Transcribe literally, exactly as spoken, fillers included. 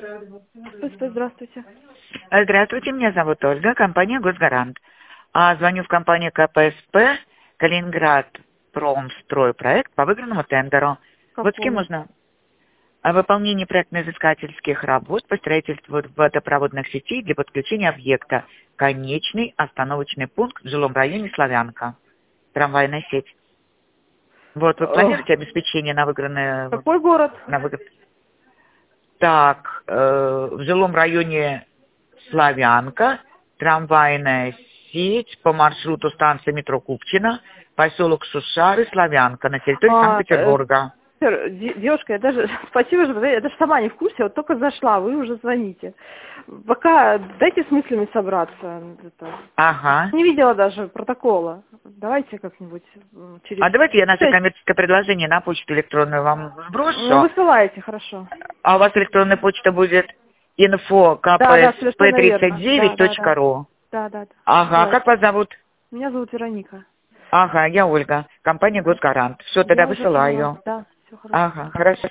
Здравствуйте, здравствуйте. Здравствуйте, меня зовут Ольга, компания «Госгарант». А, звоню в компанию ка пэ эс пэ «Калининград Промстройпроект» по выигранному тендеру. Какому? Вот с кем можно? О выполнении проектно-изыскательских работ по строительству водопроводных сетей для подключения объекта. Конечный остановочный пункт в жилом районе Славянка. Трамвайная сеть. Вот, вы планируете Ох. обеспечение на выигранное... Какой город? На выигр... Так, э, в жилом районе Славянка, трамвайная сеть по маршруту станции метро Купчино, поселок Шушары, Славянка, на территории А, Санкт-Петербурга. э, де- девушка, я даже, спасибо, что я даже сама не в курсе, вот только зашла, вы уже звоните. Пока дайте с мыслями собраться. Это. Ага. Не видела даже протокола. Давайте как-нибудь м, через... А давайте я наше Пять. коммерческое предложение на почту электронную вам сброшу. Ну, высылаете, хорошо. А у вас электронная почта будет инфо Да, да, кпсп совершенно верно. тридцать девять точка ру. Да, да, да. Ага, Давайте. как вас зовут? Меня зовут Вероника. Ага, я Ольга, компания «Госгарант». Все, тогда Я уже поняла. высылаю. Да, все хорошо. Ага, хорошо.